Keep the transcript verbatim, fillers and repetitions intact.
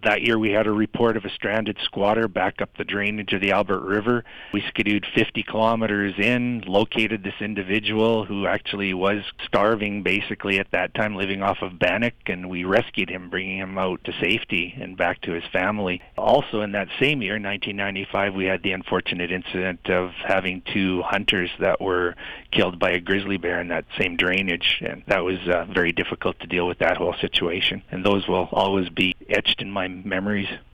That year we had a report of a stranded squatter back up the drainage of the Albert River. We skidooed fifty kilometers in, located this individual who actually was starving basically at that time, living off of bannock, and we rescued him, bringing him out to safety and back to his family. Also in that same year, nineteen ninety-five, we had the unfortunate incident of having two hunters that were killed by a grizzly bear in that same drainage, and that was uh, very difficult to deal with that whole situation. And those will always be etched in my memories.